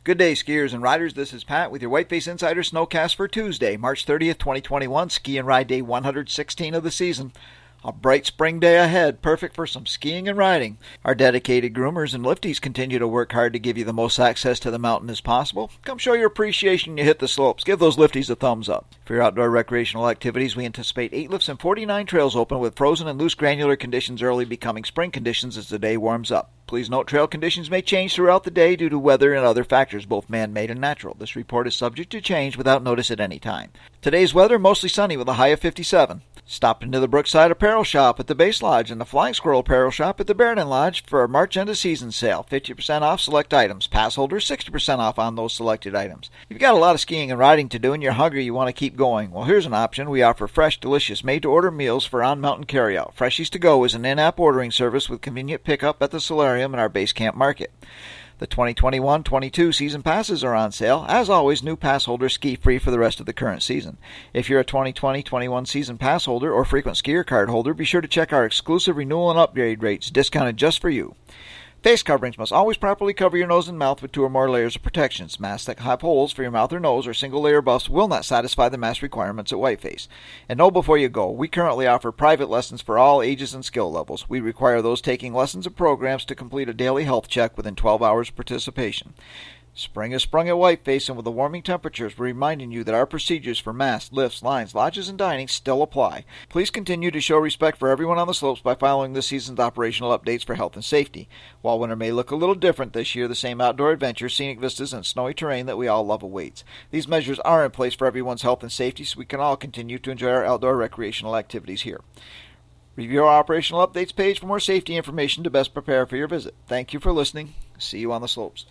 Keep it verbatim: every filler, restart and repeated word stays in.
Good day, skiers and riders. This is Pat with your Whiteface Insider Snowcast for Tuesday, March thirtieth, twenty twenty-one, ski and ride day one hundred sixteen of the season. A bright spring day ahead, perfect for some skiing and riding. Our dedicated groomers and lifties continue to work hard to give you the most access to the mountain as possible. Come show your appreciation when you hit the slopes. Give those lifties a thumbs up. For your outdoor recreational activities, we anticipate eight lifts and forty-nine trails open, with frozen and loose granular conditions early becoming spring conditions as the day warms up. Please note trail conditions may change throughout the day due to weather and other factors, both man-made and natural. This report is subject to change without notice at any time. Today's weather, mostly sunny with a high of fifty-seven. Stop into the Brookside Apparel Shop at the Base Lodge and the Flying Squirrel Apparel Shop at the Barrington Lodge for a March end of season sale. fifty percent off select items. Pass holders, sixty percent off on those selected items. If you've got a lot of skiing and riding to do and you're hungry, you want to keep going, well, here's an option. We offer fresh, delicious, made-to-order meals for on-mountain carryout. Freshies to Go is an in-app ordering service with convenient pickup at the Solarium and our Base Camp Market. The twenty twenty-one twenty-two season passes are on sale. As always, new pass holders ski free for the rest of the current season. If you're a twenty twenty twenty-one season pass holder or frequent skier card holder, be sure to check our exclusive renewal and upgrade rates, discounted just for you. Face coverings must always properly cover your nose and mouth with two or more layers of protections. Masks that have holes for your mouth or nose or single-layer buffs will not satisfy the mask requirements at Whiteface. And know before you go, we currently offer private lessons for all ages and skill levels. We require those taking lessons and programs to complete a daily health check within twelve hours of participation. Spring has sprung at Whiteface, and with the warming temperatures, we're reminding you that our procedures for masks, lifts, lines, lodges, and dining still apply. Please continue to show respect for everyone on the slopes by following this season's operational updates for health and safety. While winter may look a little different this year, the same outdoor adventures, scenic vistas, and snowy terrain that we all love awaits. These measures are in place for everyone's health and safety, so we can all continue to enjoy our outdoor recreational activities here. Review our operational updates page for more safety information to best prepare for your visit. Thank you for listening. See you on the slopes.